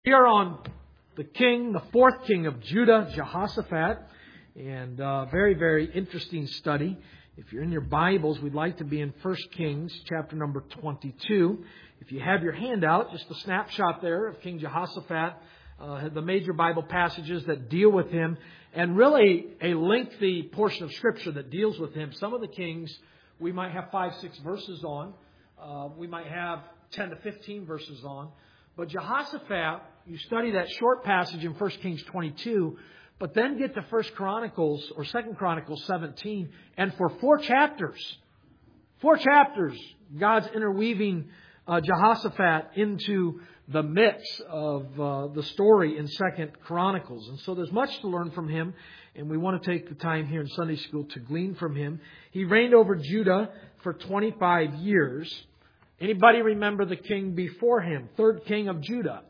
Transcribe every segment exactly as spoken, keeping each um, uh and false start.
We are on the king, the fourth king of Judah, Jehoshaphat, and uh, very, very interesting study. If you're in your Bibles, we'd like to be in First Kings, chapter number twenty-two. If you have your handout, just a snapshot there of King Jehoshaphat, uh, the major Bible passages that deal with him, and really a lengthy portion of Scripture that deals with him. Some of the kings we might have five, six verses on. Uh, we might have ten to fifteen verses on. But Jehoshaphat, you study that short passage in First Kings twenty-two, but then get to First Chronicles or Second Chronicles seventeen, and for four chapters, four chapters, God's interweaving uh, Jehoshaphat into the mix of uh, the story in Second Chronicles. And so there's much to learn from him, and we want to take the time here in Sunday school to glean from him. He reigned over Judah for twenty-five years. Anybody remember the king before him? Third king of Judah.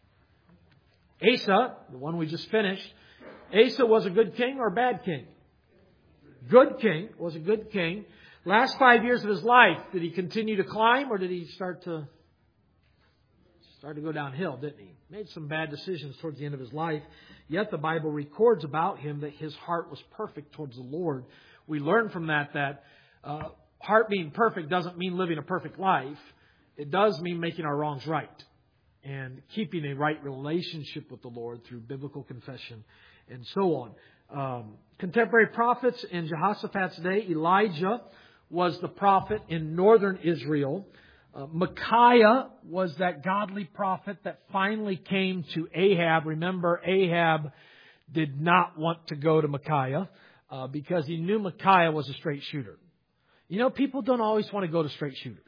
Asa, the one we just finished. Asa was a good king or a bad king? Good king, was a good king. Last five years of his life, did he continue to climb or did he start to start to go downhill, didn't he? Made some bad decisions towards the end of his life. Yet the Bible records about him that his heart was perfect towards the Lord. We learn from that that uh, heart being perfect doesn't mean living a perfect life. It does mean making our wrongs right and keeping a right relationship with the Lord through biblical confession and so on. Um, contemporary prophets in Jehoshaphat's day, Elijah was the prophet in northern Israel. Uh, Micaiah was that godly prophet that finally came to Ahab. Remember, Ahab did not want to go to Micaiah uh, because he knew Micaiah was a straight shooter. You know, people don't always want to go to straight shooters.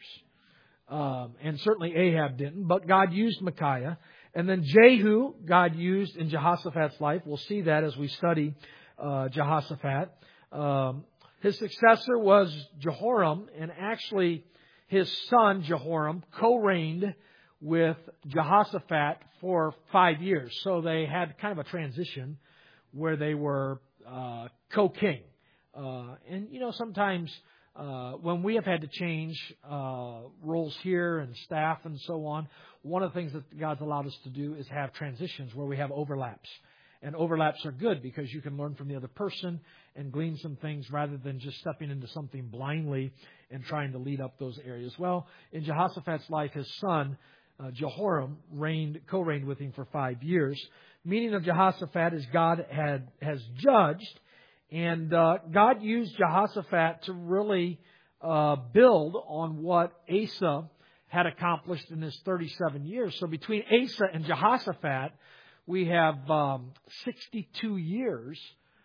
Um, and certainly Ahab didn't. But God used Micaiah. And then Jehu, God used in Jehoshaphat's life. We'll see that as we study uh, Jehoshaphat. Um, his successor was Jehoram. And actually, his son Jehoram co-reigned with Jehoshaphat for five years. So they had kind of a transition where they were uh, co-king. Uh, and, you know, sometimes... Uh, when we have had to change uh, roles here and staff and so on, one of the things that God's allowed us to do is have transitions where we have overlaps. And overlaps are good because you can learn from the other person and glean some things rather than just stepping into something blindly and trying to lead up those areas. Well, in Jehoshaphat's life, his son, uh, Jehoram, reigned, co-reigned with him for five years. Meaning of Jehoshaphat is God had has judged. And uh, God used Jehoshaphat to really uh, build on what Asa had accomplished in his thirty-seven years. So between Asa and Jehoshaphat, we have um, sixty-two years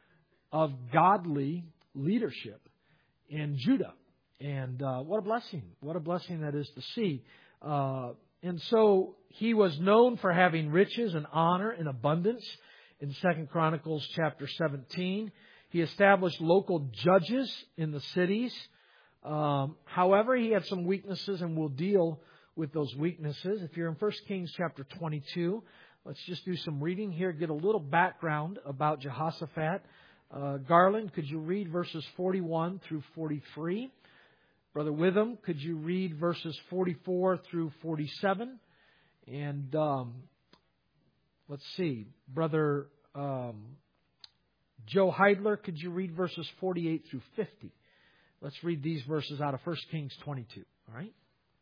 of godly leadership in Judah. And uh, what a blessing. What a blessing that is to see. Uh, and so he was known for having riches and honor and abundance in Second Chronicles chapter seventeen. He established local judges in the cities. Um, however, he had some weaknesses, and we'll deal with those weaknesses. If you're in First Kings chapter twenty-two, let's just do some reading here, get a little background about Jehoshaphat. Uh, Garland, could you read verses forty-one through forty-three? Brother Witham, could you read verses forty-four through forty-seven? And um, let's see, Brother... Um, Joe Heidler, could you read verses forty-eight through fifty? Let's read these verses out of First Kings twenty-two. All right?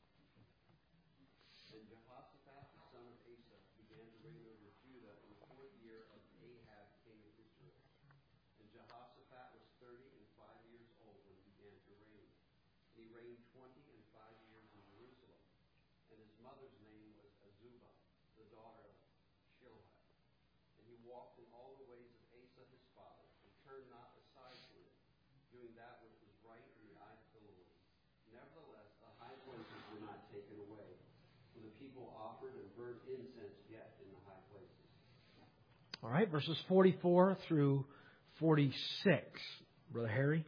And Jehoshaphat, the son of Asa, began to reign over Judah in the fourth year of Ahab, king of Israel. And Jehoshaphat was thirty and five years old when he began to reign. And he reigned twenty and five years in Jerusalem. And his mother's name was Azubah, the daughter of Shilhi. And he walked in all the ways of Asa his father, and turned not aside from it, doing that which was right in the eyes of the Lord. Nevertheless, the high places were not taken away, for the people offered and burnt incense yet in the high places. All right, verses forty-four through forty-six. Brother Harry?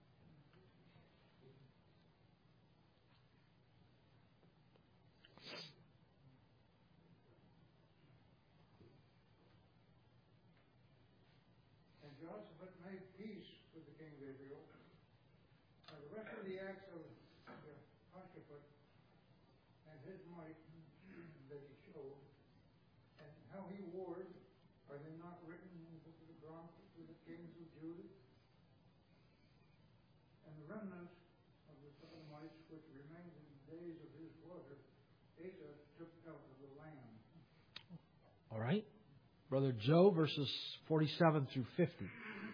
Jehoshaphat made peace with the king of Israel. Now the rest of the acts of Jehoshaphat and his might that he showed, and Are they not written in the book of the Chronicles of the kings of Judah? And the remnant of the Sodomites which remained in the days of his brother Asa took out of the land. All right. Brother Joe, verses forty-seven through fifty.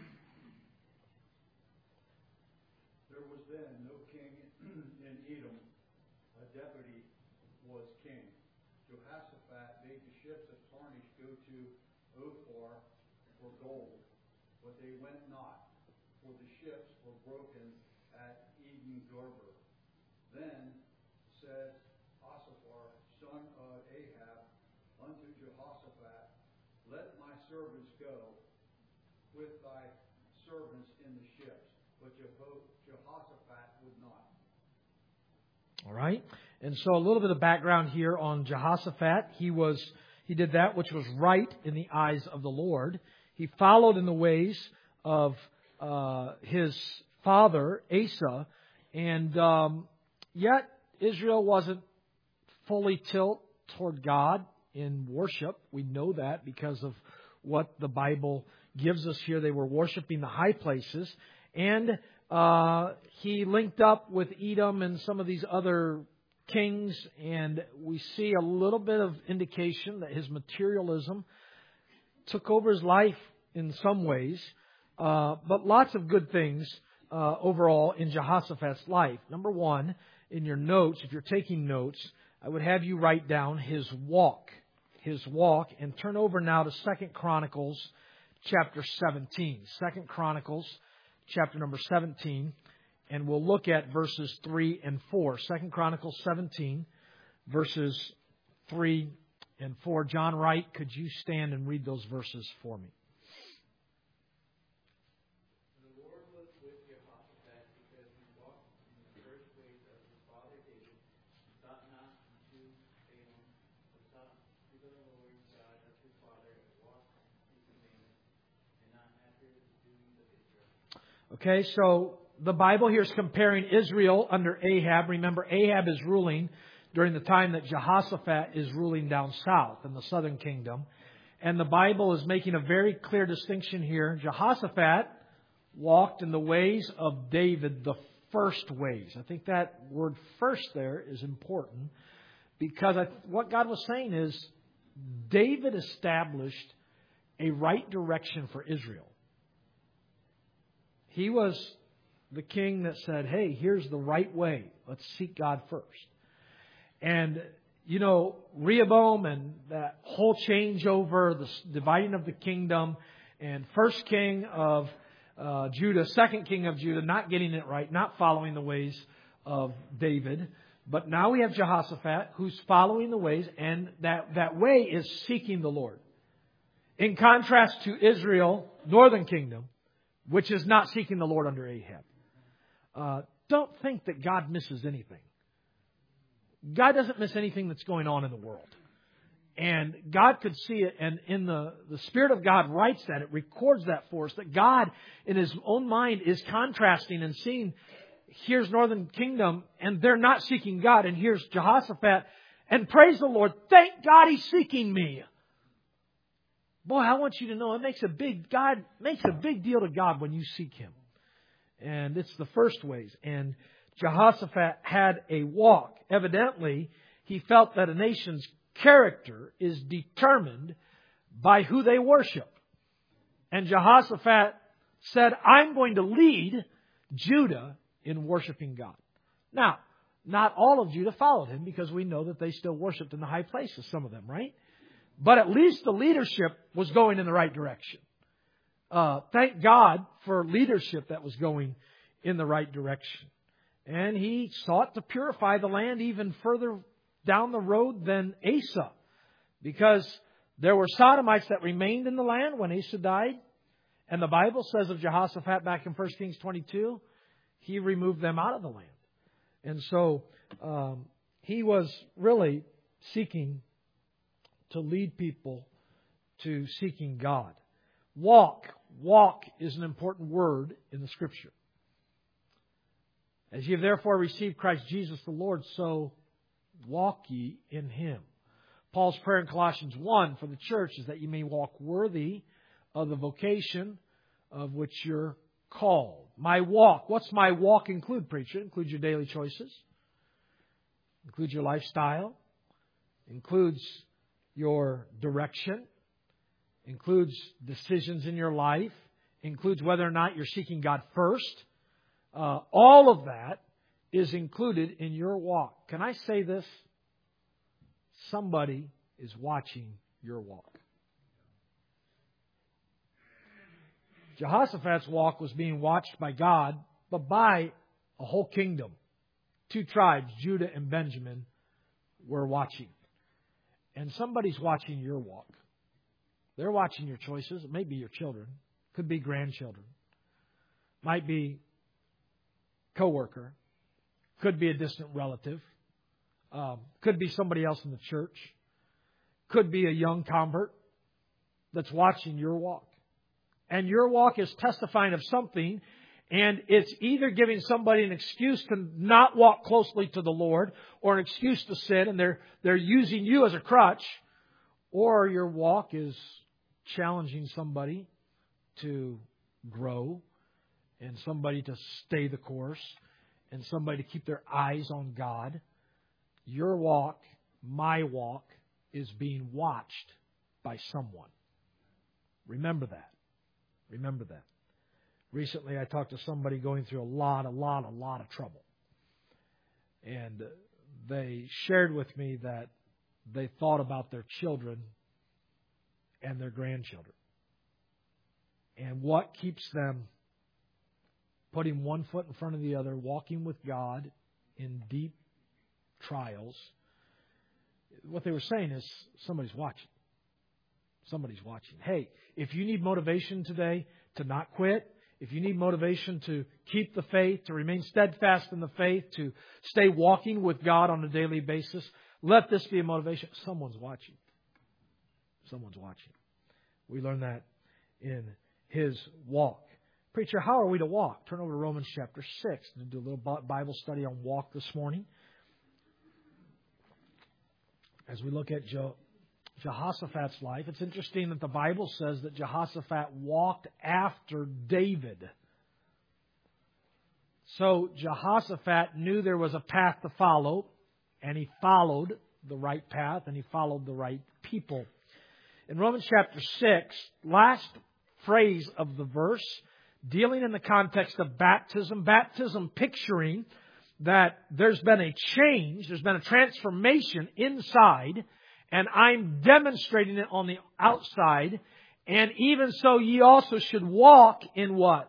There was then no king in Edom. A deputy was king. Jehoshaphat made the ships of Tarshish go to Ophir for gold, but they went not, for the ships were broken at Eden Geber. Then said Asaph, son of Ahab, unto Jehoshaphat, let my servants go with thy servants in the ships. But Jeho- Jehoshaphat would not. All right. And so a little bit of background here on Jehoshaphat. He was, he did that which was right in the eyes of the Lord. He followed in the ways of uh, his father, Asa. And um, yet Israel wasn't fully tilt toward God in worship. We know that because of what the Bible gives us here. They were worshiping the high places. And uh, he linked up with Edom and some of these other kings. And we see a little bit of indication that his materialism took over his life in some ways. Uh, but lots of good things uh, overall in Jehoshaphat's life. Number one, in your notes, if you're taking notes, I would have you write down his walk. His walk. And turn over now to Second Chronicles chapter seventeen. Second Chronicles chapter number seventeen. And we'll look at verses three and four. Second Chronicles seventeen, verses three and four. John Wright, could you stand and read those verses for me? The Lord was with Jehoshaphat because he walked in the first ways of his father David, sought not to Balaam, but sought to the Lord God of his father, and walked in his commandments, and not after the doings of Israel. Okay, so the Bible here is comparing Israel under Ahab. Remember, Ahab is ruling during the time that Jehoshaphat is ruling down south in the southern kingdom. And the Bible is making a very clear distinction here. Jehoshaphat walked in the ways of David, the first ways. I think that word first there is important because I, what God was saying is David established a right direction for Israel. He was the king that said, hey, here's the right way. Let's seek God first. And, you know, Rehoboam and that whole changeover, the dividing of the kingdom, and first king of uh, Judah, second king of Judah, not getting it right, not following the ways of David. But now we have Jehoshaphat who's following the ways, and that, that way is seeking the Lord. In contrast to Israel, northern kingdom, which is not seeking the Lord under Ahab. Uh, don't think that God misses anything. God doesn't miss anything that's going on in the world. And God could see it, and in the, the Spirit of God writes that, it records that for us, that God in His own mind is contrasting and seeing, here's Northern Kingdom, and they're not seeking God, and here's Jehoshaphat, and praise the Lord, thank God He's seeking me. Boy, I want you to know, it makes a big, God makes a big deal to God when you seek Him. And it's the first ways. And Jehoshaphat had a walk. Evidently, he felt that a nation's character is determined by who they worship. And Jehoshaphat said, I'm going to lead Judah in worshiping God. Now, not all of Judah followed him because we know that they still worshipped in the high places, some of them, right? But at least the leadership was going in the right direction. Uh, thank God for leadership that was going in the right direction. And he sought to purify the land even further down the road than Asa. Because there were Sodomites that remained in the land when Asa died. And the Bible says of Jehoshaphat back in First Kings twenty-two, he removed them out of the land. And so um, he was really seeking to lead people to seeking God. Walk. Walk is an important word in the Scripture. As ye have therefore received Christ Jesus the Lord, so walk ye in Him. Paul's prayer in Colossians one for the church is that you may walk worthy of the vocation of which you're called. My walk. What's my walk include, preacher? It includes your daily choices. Includes your lifestyle. Includes your direction. Includes decisions in your life. Includes whether or not you're seeking God first. Uh, all of that is included in your walk. Can I say this? Somebody is watching your walk. Jehoshaphat's walk was being watched by God, but by a whole kingdom. Two tribes, Judah and Benjamin, were watching. And somebody's watching your walk. They're watching your choices. It may be your children. Could be grandchildren. Might be coworker. Could be a distant relative. Um, could be somebody else in the church. Could be a young convert that's watching your walk. And your walk is testifying of something, and it's either giving somebody an excuse to not walk closely to the Lord or an excuse to sin, and they're they're using you as a crutch, or your walk is challenging somebody to grow and somebody to stay the course and somebody to keep their eyes on God. Your walk, my walk, is being watched by someone. Remember that. Remember that. Recently, I talked to somebody going through a lot, a lot, a lot of trouble. And they shared with me that they thought about their children and their grandchildren. And what keeps them putting one foot in front of the other, walking with God in deep trials. What they were saying is somebody's watching. Somebody's watching. Hey, if you need motivation today to not quit, if you need motivation to keep the faith, to remain steadfast in the faith, to stay walking with God on a daily basis, let this be a motivation. Someone's watching. Someone's watching. We learn that in his walk. Preacher, how are we to walk? Turn over to Romans chapter six and do a little Bible study on walk this morning. As we look at Je- Jehoshaphat's life, it's interesting that the Bible says that Jehoshaphat walked after David. So Jehoshaphat knew there was a path to follow, and he followed the right path, and he followed the right people. In Romans chapter six, last phrase of the verse, dealing in the context of baptism, baptism picturing that there's been a change, there's been a transformation inside, and I'm demonstrating it on the outside, and even so ye also should walk in what?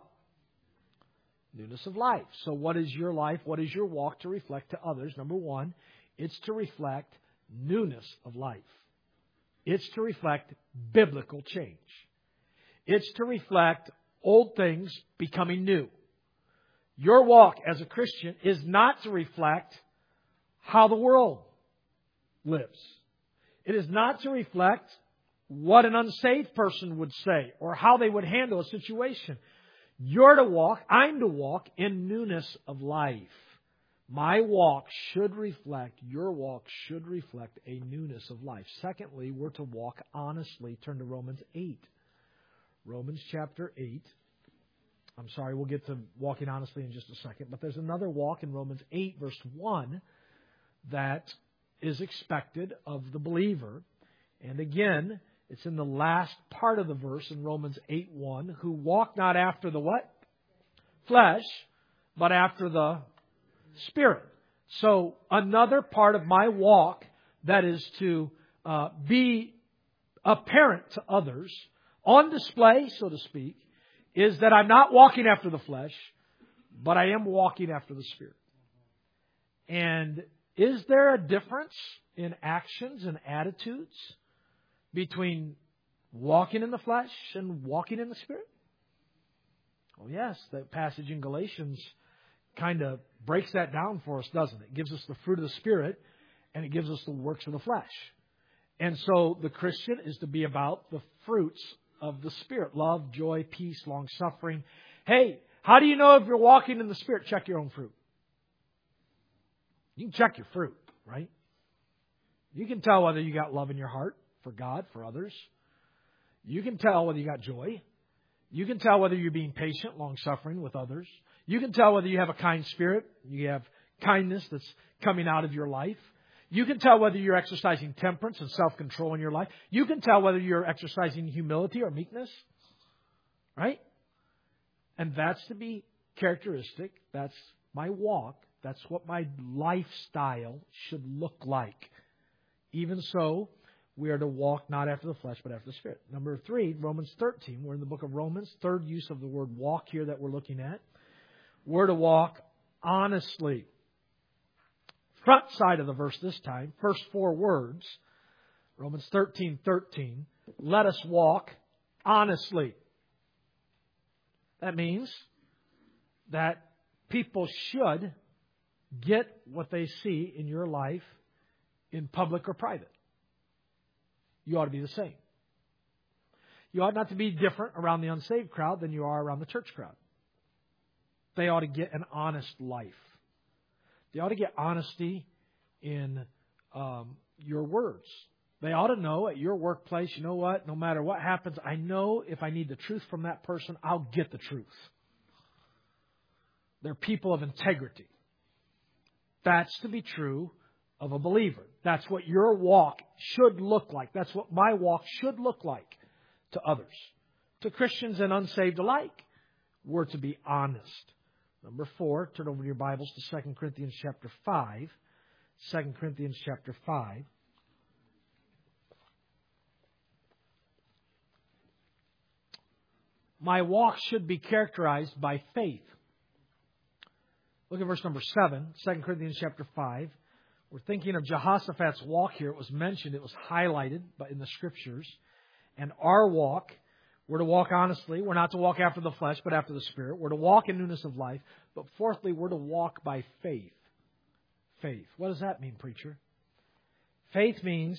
Newness of life. So what is your life? What is your walk to reflect to others? Number one, it's to reflect newness of life. It's to reflect biblical change. It's to reflect old things becoming new. Your walk as a Christian is not to reflect how the world lives. It is not to reflect what an unsaved person would say or how they would handle a situation. You're to walk, I'm to walk in newness of life. My walk should reflect, your walk should reflect a newness of life. Secondly, we're to walk honestly. Turn to Romans eight. Romans chapter eight. I'm sorry, we'll get to walking honestly in just a second. But there's another walk in Romans eight, verse one, that is expected of the believer. And again, it's in the last part of the verse in Romans eight one, who walk not after the what? Flesh, but after the Spirit. So another part of my walk that is to uh, be apparent to others, on display, so to speak, is that I'm not walking after the flesh, but I am walking after the Spirit. And is there a difference in actions and attitudes between walking in the flesh and walking in the Spirit? Oh yes, the passage in Galatians kind of breaks that down for us, doesn't it? It gives us the fruit of the Spirit and it gives us the works of the flesh. And so the Christian is to be about the fruits of the Spirit. Love, joy, peace, long-suffering. Hey, how do you know if you're walking in the Spirit? Check your own fruit. You can check your fruit, right? You can tell whether you got love in your heart for God, for others. You can tell whether you got joy. You can tell whether you're being patient, long-suffering with others. You can tell whether you have a kind spirit. You have kindness that's coming out of your life. You can tell whether you're exercising temperance and self-control in your life. You can tell whether you're exercising humility or meekness. Right? And that's to be characteristic. That's my walk. That's what my lifestyle should look like. Even so, we are to walk not after the flesh, but after the Spirit. Number three, Romans thirteen. We're in the book of Romans. Third use of the word walk here that we're looking at. We're to walk honestly. Front side of the verse this time, first four words. Romans thirteen thirteen. Let us walk honestly. That means that people should get what they see in your life in public or private. You ought to be the same. You ought not to be different around the unsaved crowd than you are around the church crowd. They ought to get an honest life. They ought to get honesty in um, your words. They ought to know at your workplace, you know what, no matter what happens, I know if I need the truth from that person, I'll get the truth. They're people of integrity. That's to be true of a believer. That's what your walk should look like. That's what my walk should look like to others. To Christians and unsaved alike, we're to be honest. Number four, turn over your Bibles to Second Corinthians chapter five. Second Corinthians chapter five. My walk should be characterized by faith. Look at verse number seven, Second Corinthians chapter five. We're thinking of Jehoshaphat's walk here. It was mentioned, it was highlighted in the Scriptures. And our walk, we're to walk honestly. We're not to walk after the flesh, but after the Spirit. We're to walk in newness of life. But fourthly, we're to walk by faith. Faith. What does that mean, preacher? Faith means,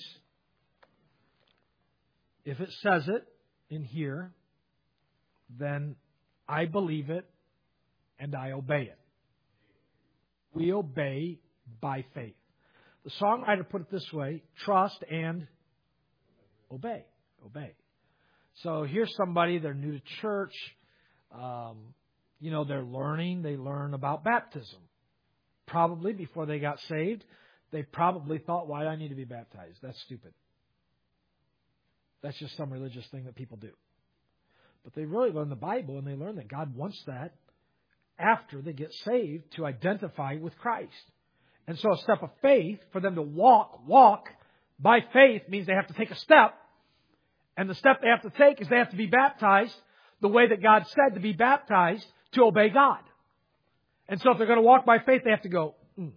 if it says it in here, then I believe it and I obey it. We obey by faith. The songwriter put it this way, trust and obey. Obey. So here's somebody, they're new to church. Um, you know, they're learning. They learn about baptism. Probably before they got saved, they probably thought, why do I need to be baptized? That's stupid. That's just some religious thing that people do. But they really learn the Bible, and they learn that God wants that after they get saved to identify with Christ. And so a step of faith, for them to walk, walk by faith means they have to take a step. And the step they have to take is they have to be baptized the way that God said to be baptized to obey God. And so if they're going to walk by faith, they have to go, mm.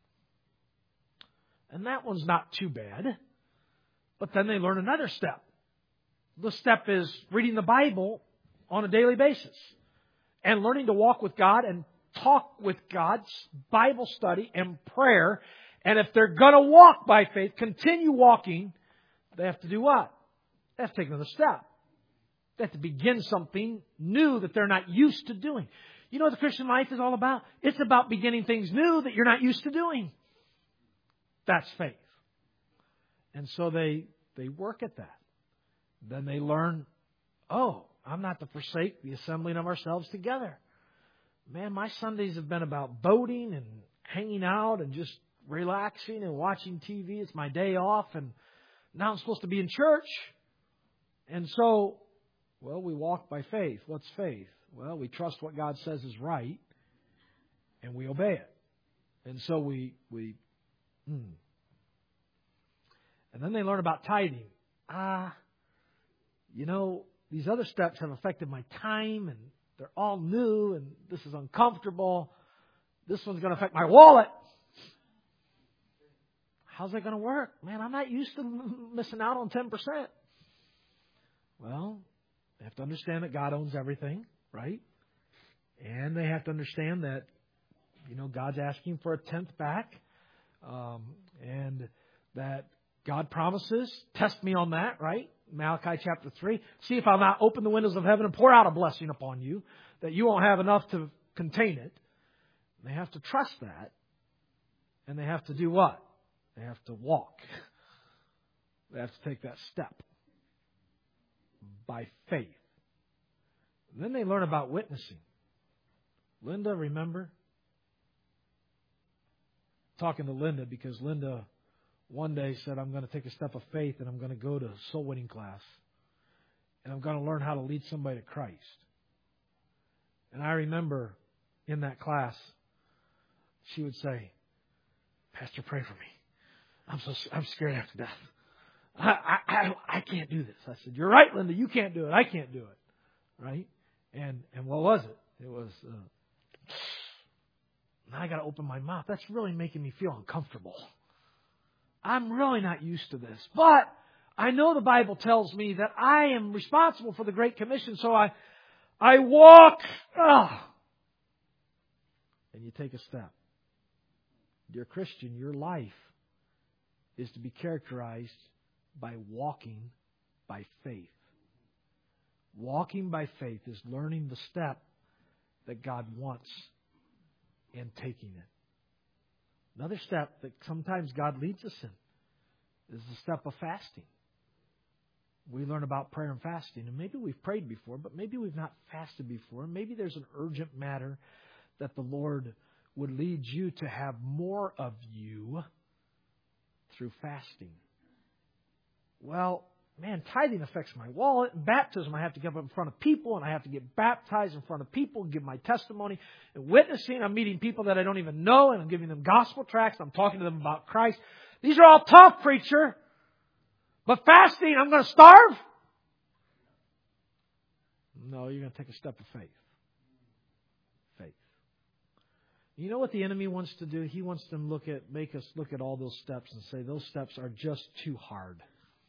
And that one's not too bad. But then they learn another step. The step is reading the Bible on a daily basis and learning to walk with God and talk with God, Bible study and prayer. And if they're going to walk by faith, continue walking, they have to do what? They have to take another step. They have to begin something new that they're not used to doing. You know what the Christian life is all about? It's about beginning things new that you're not used to doing. That's faith. And so they they work at that. Then they learn, oh, I'm not to forsake the assembling of ourselves together. Man, my Sundays have been about boating and hanging out and just relaxing and watching T V. It's my day off, and now I'm supposed to be in church. And so, well, we walk by faith. What's faith? Well, we trust what God says is right, and we obey it. And so we, we hmm. And then they learn about tithing. Ah, you know, these other steps have affected my time, and they're all new, and this is uncomfortable. This one's going to affect my wallet. How's that going to work? Man, I'm not used to missing out on ten percent. Well, they have to understand that God owns everything, right? And they have to understand that, you know, God's asking for a tenth back, um, and that God promises, test me on that, right? Malachi chapter three. See if I'll not open the windows of heaven and pour out a blessing upon you, that you won't have enough to contain it. They have to trust that. And they have to do what? They have to walk. They have to take that step by faith. And then they learn about witnessing. Linda, remember? Talking to Linda because Linda one day said, I'm going to take a step of faith and I'm going to go to soul winning class. And I'm going to learn how to lead somebody to Christ. And I remember in that class, she would say, Pastor, pray for me. I'm so I'm scared after death. I, I, I, I can't do this. I said, you're right, Linda. You can't do it. I can't do it. Right? And and what was it? It was, uh, now I got to open my mouth. That's really making me feel uncomfortable. I'm really not used to this. But I know the Bible tells me that I am responsible for the Great Commission. So I, I walk. Oh, and you take a step. Dear Christian, your life is to be characterized by walking by faith. Walking by faith is learning the step that God wants and taking it. Another step that sometimes God leads us in is the step of fasting. We learn about prayer and fasting, and maybe we've prayed before, but maybe we've not fasted before. Maybe there's an urgent matter that the Lord would lead you to have more of you through fasting. Well, man, tithing affects my wallet. And baptism, I have to get up in front of people, and I have to get baptized in front of people and give my testimony. And witnessing, I'm meeting people that I don't even know, and I'm giving them gospel tracts. I'm talking to them about Christ. These are all tough, preacher. But fasting, I'm going to starve? No, you're going to take a step of faith. Faith. You know what the enemy wants to do? He wants to look at, make us look at all those steps and say, those steps are just too hard.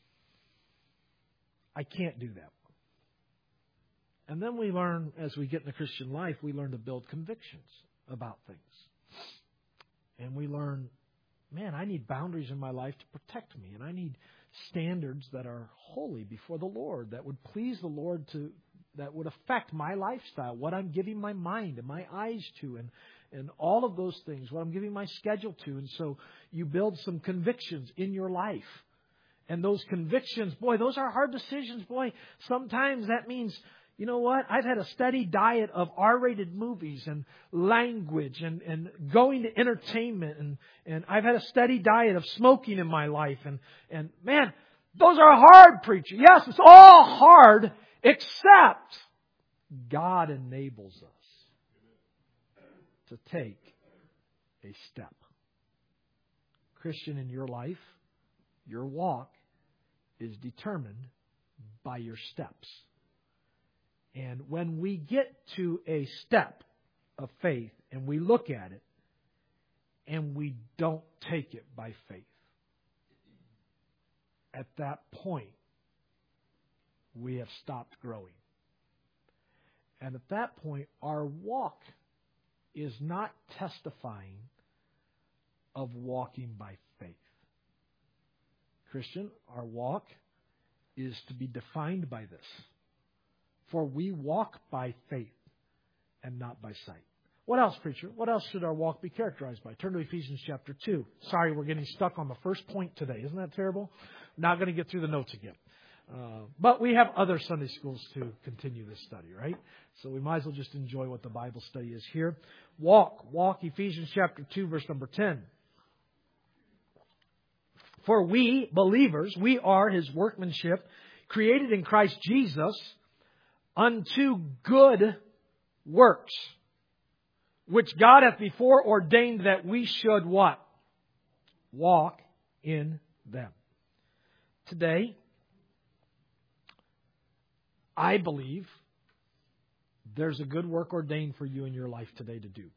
I can't do that. And then we learn, as we get in the Christian life, we learn to build convictions about things. And we learn, man, I need boundaries in my life to protect me. And I need standards that are holy before the Lord, that would please the Lord, to that would affect my lifestyle, what I'm giving my mind and my eyes to, and, and all of those things, what I'm giving my schedule to. And so you build some convictions in your life. And those convictions, boy, those are hard decisions. Boy, sometimes that means, you know what? I've had a steady diet of R-rated movies and language and, and going to entertainment. And, and I've had a steady diet of smoking in my life. And, and man, those are hard, preacher. Yes, it's all hard, except God enables us to take a step. Christian, in your life, your walk is determined by your steps. And when we get to a step of faith and we look at it and we don't take it by faith, at that point, we have stopped growing. And at that point, our walk is not testifying of walking by faith. Christian, our walk is to be defined by this. For we walk by faith and not by sight. What else, preacher? What else should our walk be characterized by? Turn to Ephesians chapter two. Sorry, we're getting stuck on the first point today. Isn't that terrible? Not going to get through the notes again. Uh, but we have other Sunday schools to continue this study, right? So we might as well just enjoy what the Bible study is here. Walk. Walk, Ephesians chapter two, verse number ten. For we, believers, we are His workmanship, created in Christ Jesus unto good works, which God hath before ordained that we should what? Walk in them. Today, I believe there's a good work ordained for you in your life today to do.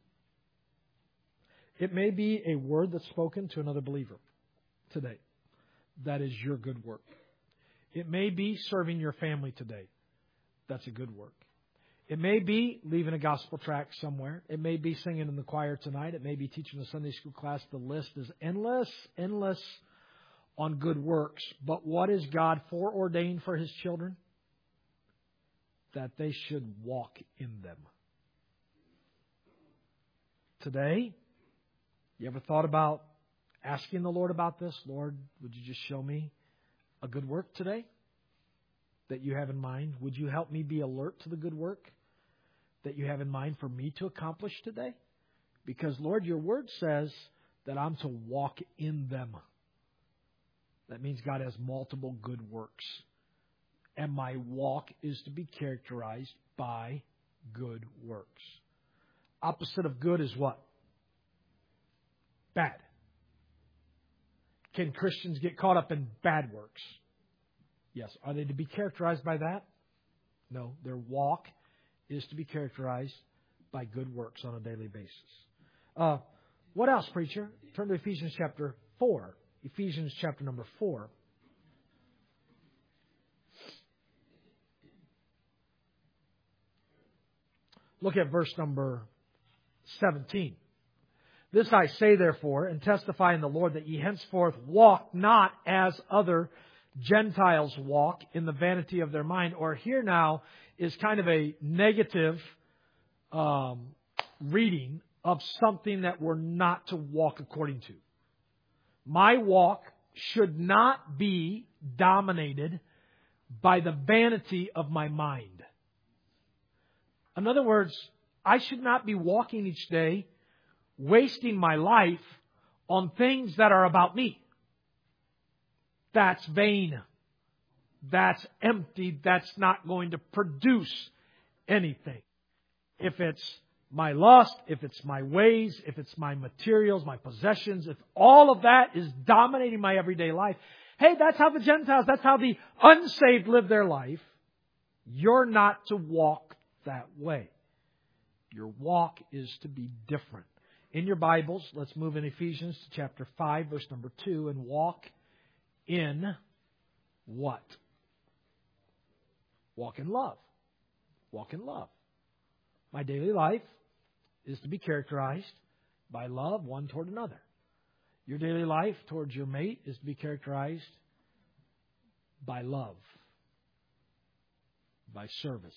It may be a word that's spoken to another believer today. That is your good work. It may be serving your family today. That's a good work. It may be leaving a gospel tract somewhere. It may be singing in the choir tonight. It may be teaching a Sunday school class. The list is endless, endless on good works. But what is God foreordained for His children? That they should walk in them. Today, you ever thought about asking the Lord about this? Lord, would you just show me a good work today that you have in mind? Would you help me be alert to the good work that you have in mind for me to accomplish today? Because, Lord, your word says that I'm to walk in them. That means God has multiple good works. And my walk is to be characterized by good works. Opposite of good is what? Bad. Can Christians get caught up in bad works? Yes. Are they to be characterized by that? No. Their walk is to be characterized by good works on a daily basis. Uh, what else, preacher? Turn to Ephesians chapter four. Ephesians chapter number four. Look at verse number seventeen. This I say, therefore, and testify in the Lord, that ye henceforth walk not as other Gentiles walk in the vanity of their mind. Or here now is kind of a negative um, reading of something that we're not to walk according to. My walk should not be dominated by the vanity of my mind. In other words, I should not be walking each day wasting my life on things that are about me. That's vain. That's empty. That's not going to produce anything. If it's my lust, if it's my ways, if it's my materials, my possessions, if all of that is dominating my everyday life, hey, that's how the Gentiles, that's how the unsaved live their life. You're not to walk that way. Your walk is to be different. In your Bibles, let's move in Ephesians to chapter five, verse number two, and walk in what? Walk in love. Walk in love. My daily life is to be characterized by love one toward another. Your daily life towards your mate is to be characterized by love, by service.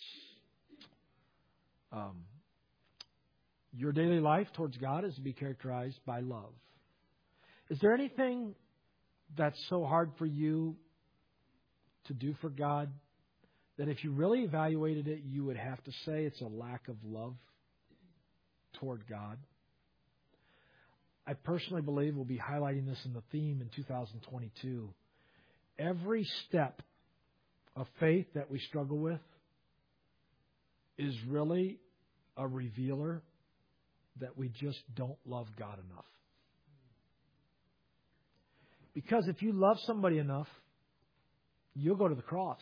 Um, your daily life towards God is to be characterized by love. Is there anything that's so hard for you to do for God that if you really evaluated it, you would have to say it's a lack of love toward God? I personally believe we'll be highlighting this in the theme in two thousand twenty-two. Every step of faith that we struggle with is really a revealer that we just don't love God enough. Because if you love somebody enough, you'll go to the cross.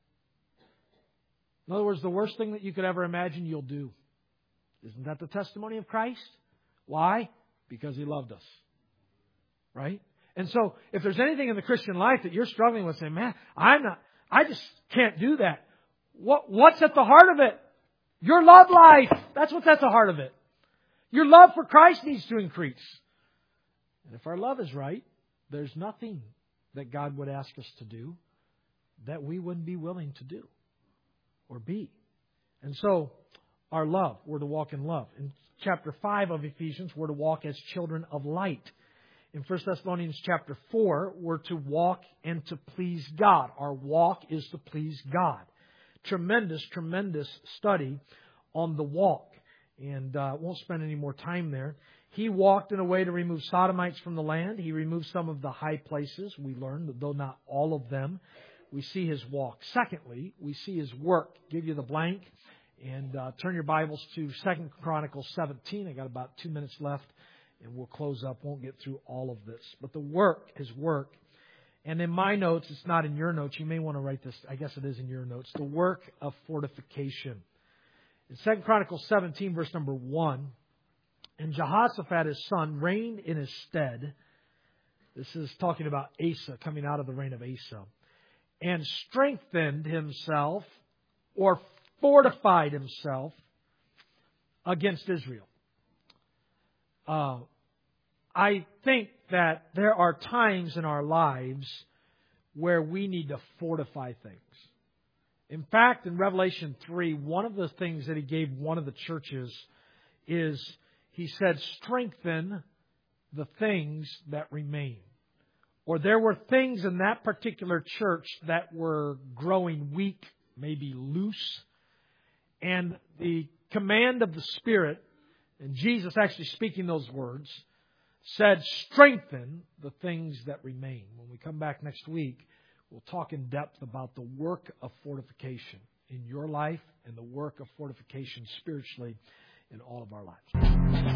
In other words, the worst thing that you could ever imagine, you'll do. Isn't that the testimony of Christ? Why? Because He loved us. Right? And so, if there's anything in the Christian life that you're struggling with, saying, man, I'm not, I just can't do that. What, what's at the heart of it? Your love life. That's what's at the heart of it. Your love for Christ needs to increase. And if our love is right, there's nothing that God would ask us to do that we wouldn't be willing to do or be. And so, our love, we're to walk in love. In chapter five of Ephesians, we're to walk as children of light. In First Thessalonians chapter four, we're to walk and to please God. Our walk is to please God. Tremendous, tremendous study on the walk. And uh, won't spend any more time there. He walked in a way to remove sodomites from the land. He removed some of the high places. We learned, though not all of them. We see His walk. Secondly, we see His work. Give you the blank. And uh, turn your Bibles to Second Chronicles seventeen. I got about two minutes left. And we'll close up. Won't get through all of this. But the work, His work. And in my notes, it's not in your notes. You may want to write this. I guess it is in your notes. The work of fortification. In Second Chronicles seventeen, verse number one, and Jehoshaphat, his son, reigned in his stead. This is talking about Asa, coming out of the reign of Asa. And strengthened himself, or fortified himself, against Israel. Uh, I think that there are times in our lives where we need to fortify things. In fact, in Revelation three, one of the things that He gave one of the churches is, He said, strengthen the things that remain. or there were things in that particular church that were growing weak, maybe loose, and the command of the Spirit, and Jesus actually speaking those words, said, strengthen the things that remain. When we come back next week, we'll talk in depth about the work of fortification in your life and the work of fortification spiritually in all of our lives.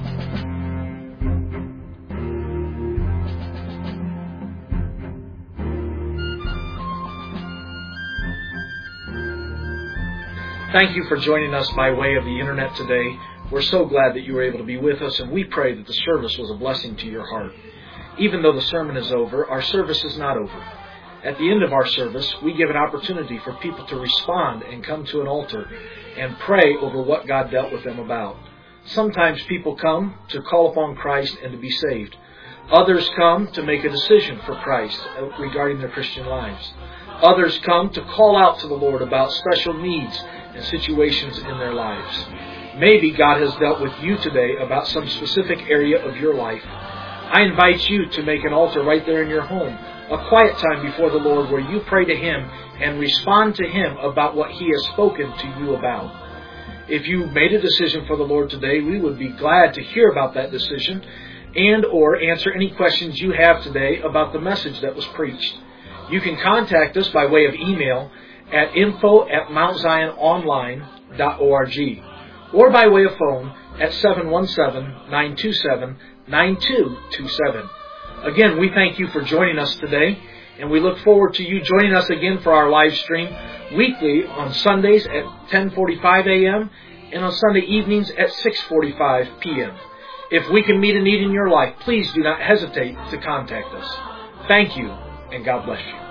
Thank you for joining us by way of the Internet today. We're so glad that you were able to be with us, and we pray that the service was a blessing to your heart. Even though the sermon is over, our service is not over. At the end of our service, we give an opportunity for people to respond and come to an altar and pray over what God dealt with them about. Sometimes people come to call upon Christ and to be saved. Others come to make a decision for Christ regarding their Christian lives. Others come to call out to the Lord about special needs and situations in their lives. Maybe God has dealt with you today about some specific area of your life. I invite you to make an altar right there in your home, a quiet time before the Lord where you pray to Him and respond to Him about what He has spoken to you about. If you made a decision for the Lord today, we would be glad to hear about that decision and or answer any questions you have today about the message that was preached. You can contact us by way of email at info at mount zion online dot org or by way of phone at seven one seven, nine two seven, nine two two seven. Again, we thank you for joining us today, and we look forward to you joining us again for our live stream weekly on Sundays at ten forty-five a.m. and on Sunday evenings at six forty-five p.m. If we can meet a need in your life, please do not hesitate to contact us. Thank you, and God bless you.